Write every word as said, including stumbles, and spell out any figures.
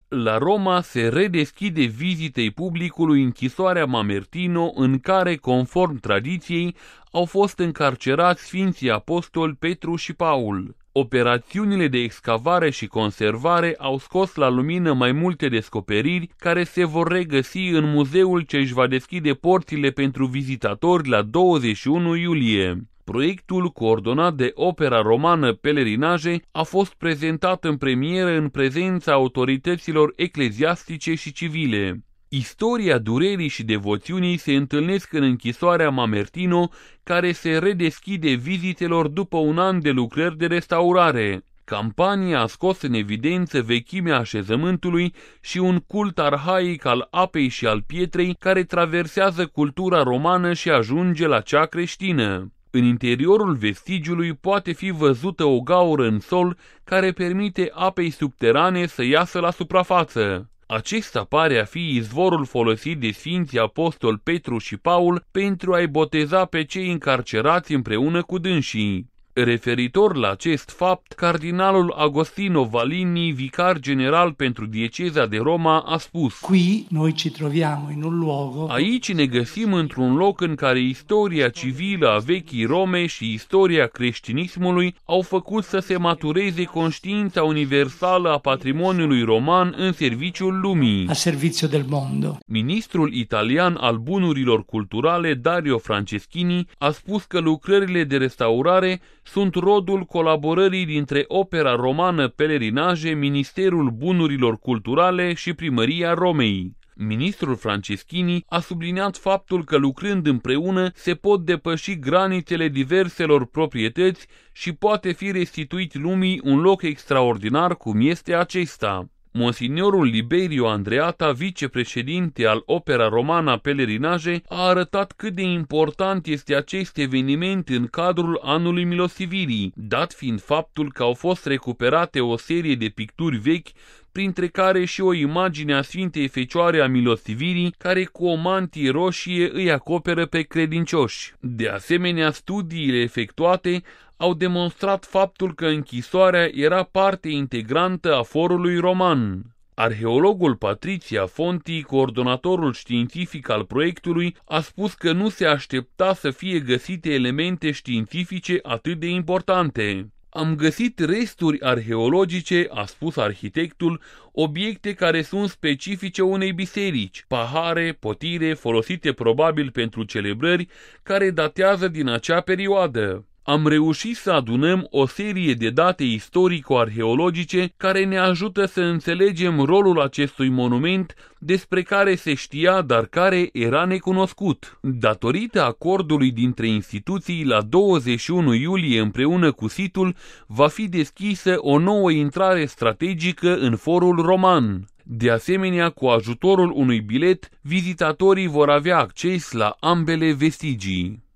La Roma se redeschide vizitei publicului închisoarea Mamertino, în care, conform tradiției, au fost încarcerați Sfinții Apostoli Petru și Paul. Operațiunile de excavare și conservare au scos la lumină mai multe descoperiri care se vor regăsi în muzeul ce își va deschide porțile pentru vizitatori la douăzeci și unu iulie. Proiectul, coordonat de Opera Romană Pelerinaje, a fost prezentat în premieră în prezența autorităților ecleziastice și civile. Istoria durerii și devoțiunii se întâlnesc în închisoarea Mamertino, care se redeschide vizitelor după un an de lucrări de restaurare. Campania a scos în evidență vechimea așezământului și un cult arhaic al apei și al pietrei care traversează cultura romană și ajunge la cea creștină. În interiorul vestigiului poate fi văzută o gaură în sol care permite apei subterane să iasă la suprafață. Acesta pare a fi izvorul folosit de Sfinții Apostoli Petru și Paul pentru a-i boteza pe cei încarcerați împreună cu dânsii. Referitor la acest fapt, cardinalul Agostino Valini, vicar general pentru dieceza de Roma, a spus: Qui noi ci troviamo in un luogo. Aici ne găsim într-un loc în care istoria civilă a vechii Rome și istoria creștinismului au făcut să se matureze conștiința universală a patrimoniului roman în serviciul lumii. A servizio del mondo. Ministrul italian al bunurilor culturale, Dario Franceschini, a spus că lucrările de restaurare sunt rodul colaborării dintre Opera Romană Pelerinaje, Ministerul Bunurilor Culturale și Primăria Romei. Ministrul Franceschini a subliniat faptul că lucrând împreună se pot depăși granițele diverselor proprietăți și poate fi restituit lumii un loc extraordinar cum este acesta. Monsignorul Liberio Andreata, vicepreședinte al Opera Romana Pelerinaje, a arătat cât de important este acest eveniment în cadrul Anului Milostivirii, dat fiind faptul că au fost recuperate o serie de picturi vechi, printre care și o imagine a Sfintei Fecioare a Milostivirii, care cu o mantie roșie îi acoperă pe credincioși. De asemenea, studiile efectuate au demonstrat faptul că închisoarea era parte integrantă a forului roman. Arheologul Patricia Fonti, coordonatorul științific al proiectului, a spus că nu se aștepta să fie găsite elemente științifice atât de importante. Am găsit resturi arheologice, a spus arhitectul, obiecte care sunt specifice unei biserici, pahare, potire, folosite probabil pentru celebrări, care datează din acea perioadă. Am reușit să adunăm o serie de date istorico-arheologice care ne ajută să înțelegem rolul acestui monument despre care se știa, dar care era necunoscut. Datorită acordului dintre instituții, la douăzeci și unu iulie împreună cu situl va fi deschisă o nouă intrare strategică în forul roman. De asemenea, cu ajutorul unui bilet, vizitatorii vor avea acces la ambele vestigii.